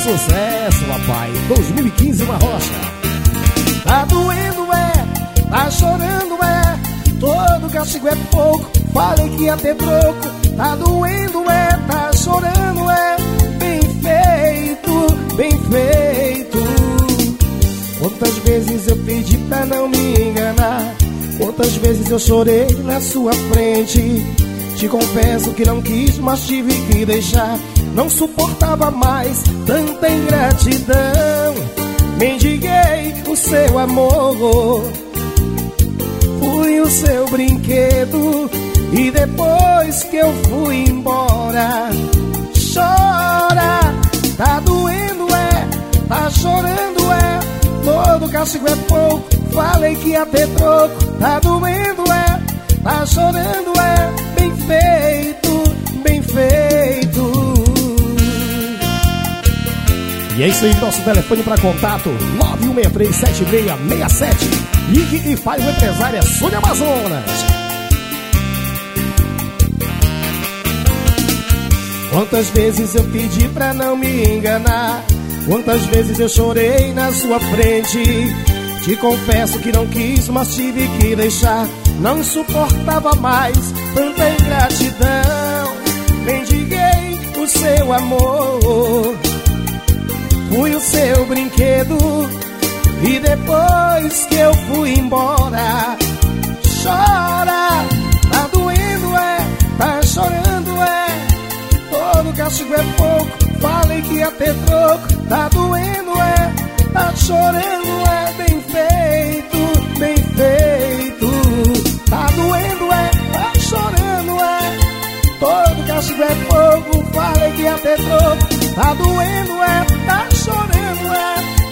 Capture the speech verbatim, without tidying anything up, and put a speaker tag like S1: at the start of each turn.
S1: sucesso, papai. dois mil e quinze, uma rocha. Tá doendo, é, tá chorando, é, todo castigo é pouco, falei que ia ter troco. Tá doendo, é, tá chorando, é, bem feito, bem feito. Quantas vezes eu pedi pra não me enganar, quantas vezes eu chorei na sua frente. Te confesso que não quis, mas tive que deixar. Não suportava mais tanta ingratidão. Mendiguei o seu amor, fui o seu brinquedo, e depois que eu fui embora, chora. Tá doendo, é, tá chorando, é, todo castigo é pouco, falei que ia ter troco. Tá doendo, é, tá chorando, é, bem feito, bem feito. E é isso aí, nosso telefone para contato nove um seis três sete seis seis sete. Ligue e faz o empresária Sônia Amazonas. Quantas vezes eu pedi pra não me enganar, quantas vezes eu chorei na sua frente. Te confesso que não quis, mas tive que deixar. Não suportava mais tanta ingratidão. Mendiguei o seu amor, fui o seu brinquedo, e depois que eu fui embora, chora. Tá doendo, é, tá chorando, é, todo castigo é pouco, falei que ia ter troco. Tá doendo, é, tá chorando, é, bem feito, bem feito. Tá doendo, é, tá chorando, é, todo castigo é pouco, falei que ia ter troco. Tá doendo, é, tá chorando, é,